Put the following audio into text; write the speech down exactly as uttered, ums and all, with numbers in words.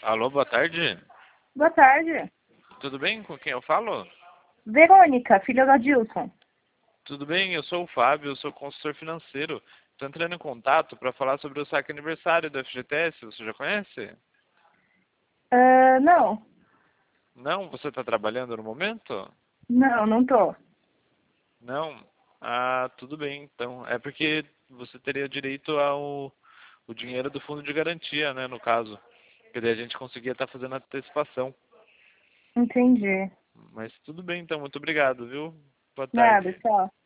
Alô, boa tarde. Boa tarde. Tudo bem? Com quem eu falo? Verônica, filha da Dilson. Tudo bem, eu sou o Fábio, eu sou consultor financeiro. Estou entrando em contato para falar sobre o saque aniversário do F G T S. Você já conhece? Ah, não, Não? Você está trabalhando no momento? não, não tô. Não? Ah, tudo bem. Então, é porque você teria direito ao o dinheiro do fundo de garantia, né, no caso. Que daí a gente conseguia estar fazendo a antecipação. Entendi. Mas tudo bem, então. Muito obrigado, viu? Boa Nada, tarde. tchau.